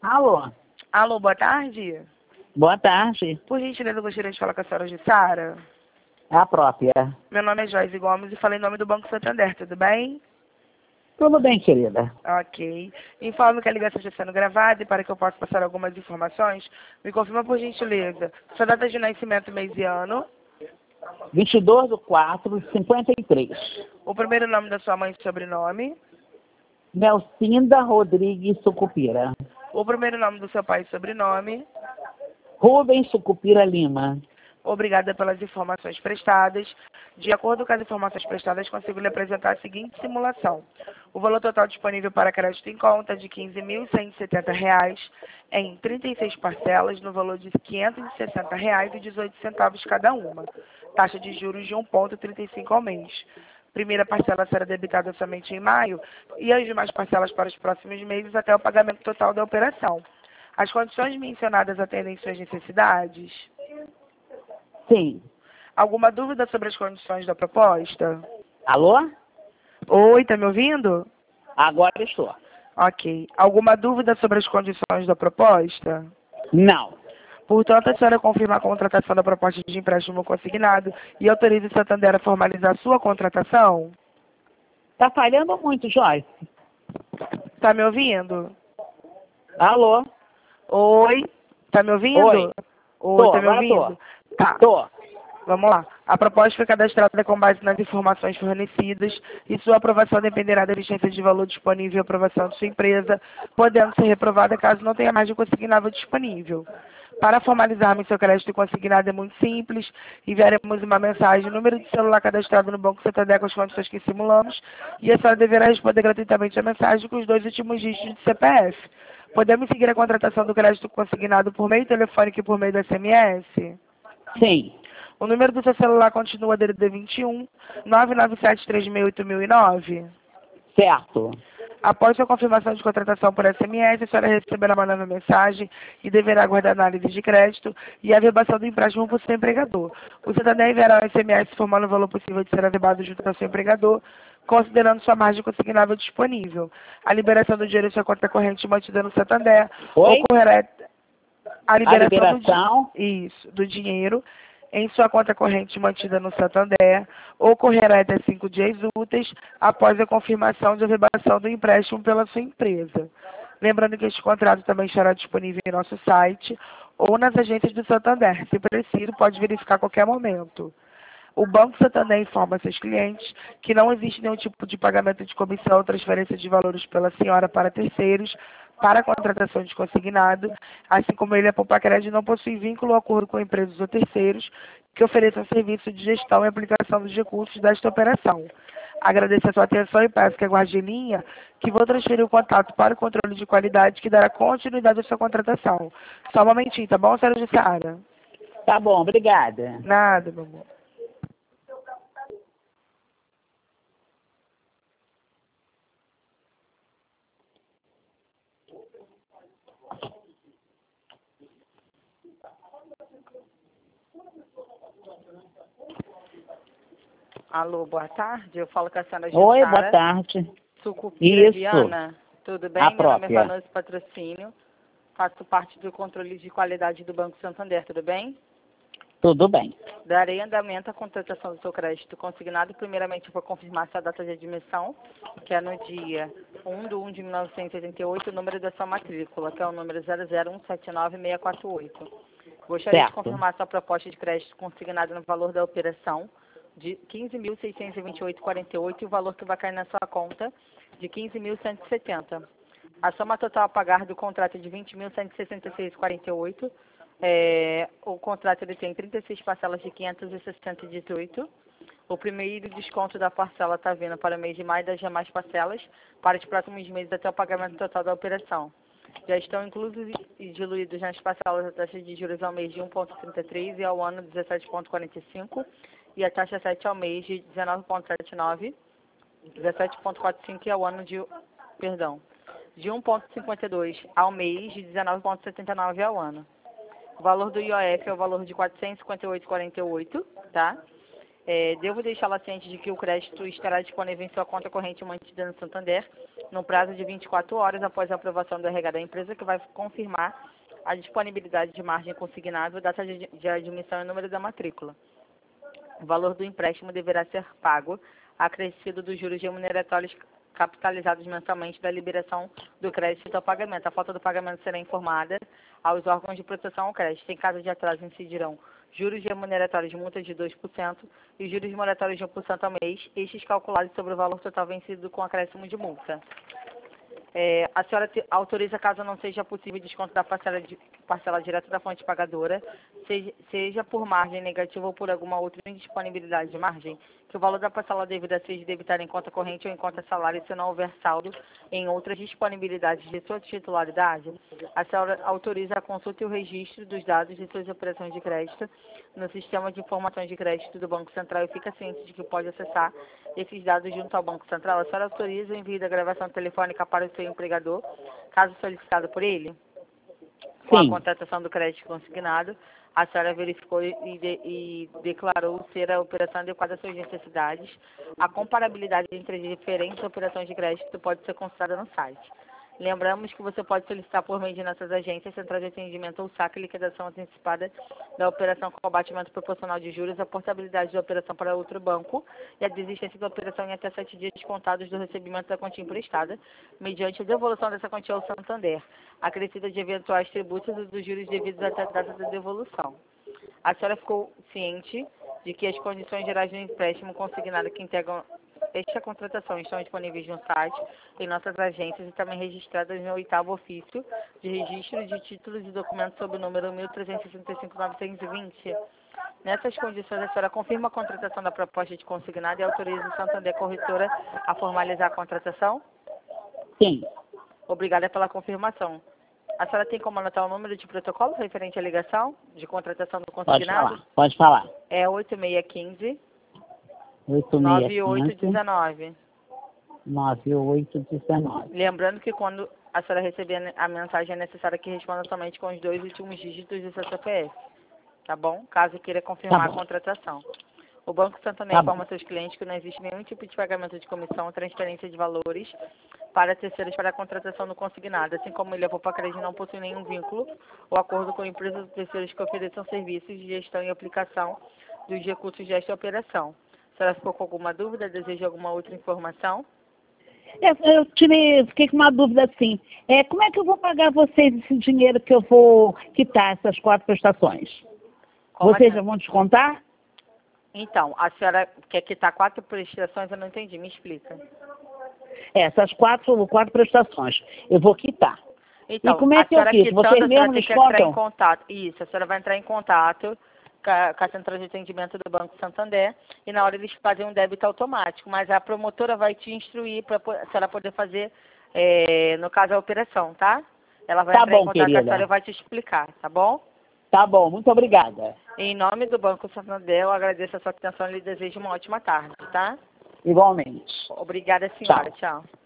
Alô, Alô, boa tarde. boa tarde. Por gentileza, eu gostaria de falar com a senhora Jussara. É a própria. Meu nome é Joyce Gomes e falei em nome do Banco Santander, tudo bem? Tudo bem, querida? Ok. Informo que a ligação está sendo gravada e para que eu possa passar algumas informações, me confirma por gentileza sua data de nascimento, mês e ano, 22/4/53. o primeiro nome da sua mãe e sobrenome, Nelcinda Rodrigues Sucupira. o primeiro nome do seu pai e sobrenome. Rubens Sucupira Lima. Obrigada pelas informações prestadas. De acordo com as informações prestadas, consigo lhe apresentar a seguinte simulação. O valor total disponível para crédito em conta é de R$ 15.170 em 36 parcelas, no valor de R$ 560,18 cada uma. Taxa de juros de 1,35 ao mês. Primeira parcela será debitada somente em maio e as demais parcelas para os próximos meses até o pagamento total da operação. As condições mencionadas atendem suas necessidades? Sim. Alguma dúvida sobre as condições da proposta? Alô? Oi, tá me ouvindo? Agora estou. Ok. Alguma dúvida sobre as condições da proposta? Não. Portanto, a senhora confirma a contratação da proposta de empréstimo consignado e autoriza o Santander a formalizar sua contratação? Tá falhando muito, Joyce. Tá me ouvindo? Alô? Oi, tá me ouvindo? Oi. Oi, tá me Agora ouvindo? Tá. Tô. Vamos lá. A proposta foi cadastrada com base nas informações fornecidas e sua aprovação dependerá da existência de valor disponível e aprovação de sua empresa, podendo ser reprovada caso não tenha mais de consignável disponível. Para formalizarmos seu crédito consignado é muito simples. Enviaremos uma mensagem, número de celular cadastrado no Banco Santander com as condições que simulamos e a senhora deverá responder gratuitamente a mensagem com os 2 últimos dígitos de CPF. Podemos seguir a contratação do crédito consignado por meio telefônico e por meio do SMS? Sim. O número do seu celular continua DDD 21 997368009. Certo. Após sua confirmação de contratação por SMS, a senhora receberá uma nova mensagem e deverá aguardar análise de crédito e a verbação do empréstimo por seu empregador. O Santander enviará um SMS informando o valor possível de ser averbado junto ao seu empregador, considerando sua margem consignável disponível. A liberação do dinheiro em sua conta corrente mantida no Santander Oi? ocorrerá a liberação do dinheiro em sua conta corrente mantida no Santander ocorrerá até 5 dias úteis após a confirmação de averbação do empréstimo pela sua empresa. Lembrando que este contrato também estará disponível em nosso site ou nas agências do Santander. Se preciso, pode verificar a qualquer momento. O Banco Santander informa seus clientes que não existe nenhum tipo de pagamento de comissão ou transferência de valores pela senhora para terceiros para a contratação de consignado, assim como ele, a Poupa-Crédito, não possui vínculo ou acordo com empresas ou terceiros que ofereçam serviço de gestão e aplicação dos recursos desta operação. Agradeço a sua atenção e peço que aguarde em linha, que vou transferir o contato para o controle de qualidade que dará continuidade à sua contratação. Só um momentinho, tá bom, senhora Jussara? Tá bom, obrigada. Nada, meu amor. Alô, boa tarde. Eu falo com a senhora Jussara. Oi, boa tarde. Sucupira Isso. Viana. Tudo bem? A Meu nome é própria. Vanessa Patrocínio. Faço parte do controle de qualidade do Banco Santander. Tudo bem? Tudo bem. Darei andamento à contratação do seu crédito consignado. Primeiramente, vou confirmar sua data de admissão, que é no dia 1/1 de 1988, o número da sua matrícula, que é o número 001796648. Gostaria Certo. de confirmar sua proposta de crédito consignado no valor da operação de R$ 15.628,48 e o valor que vai cair na sua conta de R$ 15.170. A soma total a pagar do contrato é de R$ 20.166,48. O contrato ele tem 36 parcelas de 560,18. O primeiro desconto da parcela está vindo para o mês de maio, das demais parcelas para os próximos meses até o pagamento total da operação. Já estão inclusos e diluídos nas parcelas a taxa de juros ao mês de 1,33 e ao ano 17,45 e a taxa 7 ao mês de 19,79, 17,45 e ao ano de 1,52 ao mês de 19,79 ao ano. O valor do IOF é o valor de R$ 458,48, tá? Devo deixá-la ciente de que o crédito estará disponível em sua conta corrente mantida no Santander no prazo de 24 horas após a aprovação do RH da empresa, que vai confirmar a disponibilidade de margem consignável, data de admissão e número da matrícula. O valor do empréstimo deverá ser pago, acrescido dos juros remuneratórios capitalizados mensalmente da liberação do crédito ao pagamento. A falta do pagamento será informada aos órgãos de proteção ao crédito. Em caso de atraso, incidirão juros remuneratórios de multa de 2% e juros moratórios de 1% ao mês, estes calculados sobre o valor total vencido com acréscimo de multa. A senhora autoriza, caso não seja possível, desconto da parcela direta da fonte pagadora, seja por margem negativa ou por alguma outra indisponibilidade de margem, que o valor da parcela devida seja debitada em conta corrente ou em conta salário, se não houver saldo em outras disponibilidades de sua titularidade. A senhora autoriza a consulta e o registro dos dados de suas operações de crédito no sistema de informações de crédito do Banco Central e fica ciente de que pode acessar esses dados junto ao Banco Central. A senhora autoriza o envio da gravação telefônica para o seu empregador, caso solicitado por ele? Com a contratação do crédito consignado, a senhora verificou e declarou ser a operação adequada às suas necessidades. A comparabilidade entre as diferentes operações de crédito pode ser consultada no site. Lembramos que você pode solicitar por meio de nossas agências, centrais de atendimento ou saque, liquidação antecipada da operação com abatimento proporcional de juros, a portabilidade da operação para outro banco e a desistência da operação em até 7 dias contados do recebimento da quantia emprestada, mediante a devolução dessa quantia ao Santander, acrescida de eventuais tributos e dos juros devidos até a data da devolução. A senhora ficou ciente de que as condições gerais do empréstimo consignado que integram esta contratação estão disponíveis no site, em nossas agências e também registradas no 8º ofício de registro de títulos e documentos sob o número 1365.920. Nessas condições, a senhora confirma a contratação da proposta de consignado e autoriza o Santander Corretora a formalizar a contratação? Sim. Obrigada pela confirmação. A senhora tem como anotar o número de protocolo referente à ligação de contratação do consignado? Pode falar. É 8615 8615 9819. 9819. Lembrando que quando a senhora receber a mensagem, é necessário que responda somente com os 2 últimos dígitos do seu CPF. Tá bom? Caso queira confirmar a contratação. O Banco Santander informa seus clientes que não existe nenhum tipo de pagamento de comissão ou transferência de valores para terceiros para a contratação do consignado, assim como ele, a Poupa Crédito, não possui nenhum vínculo ou acordo com empresas ou terceiros que ofereçam serviços de gestão e aplicação dos recursos desta operação. A senhora ficou com alguma dúvida? Deseja alguma outra informação? Eu fiquei com uma dúvida assim. Como é que eu vou pagar vocês esse dinheiro que eu vou quitar essas 4 prestações? Vocês já vão descontar? Então, a senhora quer quitar 4 prestações? Eu não entendi, me explica. Essas 4 prestações, eu vou quitar. Então, e como é que eu quito? Vocês mesmos descontam? Isso, a senhora vai entrar em contato com a central de atendimento do Banco Santander e na hora eles fazem um débito automático, mas a promotora vai te instruir para a senhora poder fazer, no caso, a operação, tá? Ela vai entrar em contato com a senhora e vai te explicar, tá bom? Tá bom, muito obrigada. Em nome do Banco Santander, eu agradeço a sua atenção e lhe desejo uma ótima tarde, tá? Igualmente. Obrigada, senhora. Tchau.